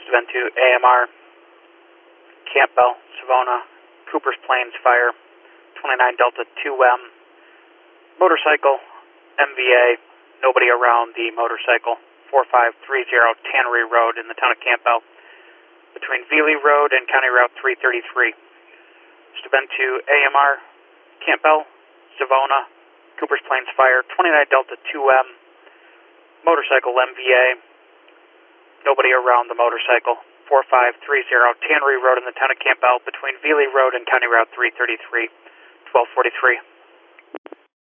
been to AMR, Campbell, Savona, Cooper's Plains Fire, 29 Delta 2M, motorcycle, MVA, nobody around the motorcycle, 4530 Tannery Road in the town of Campbell, between Veely Road and County Route 333. This has been to AMR, Campbell, Savona, Cooper's Plains Fire, 29 Delta 2M, motorcycle MVA, nobody around the motorcycle, 4530 Tannery Road in the town of Campbell, between Veely Road and County Route 333, 1243.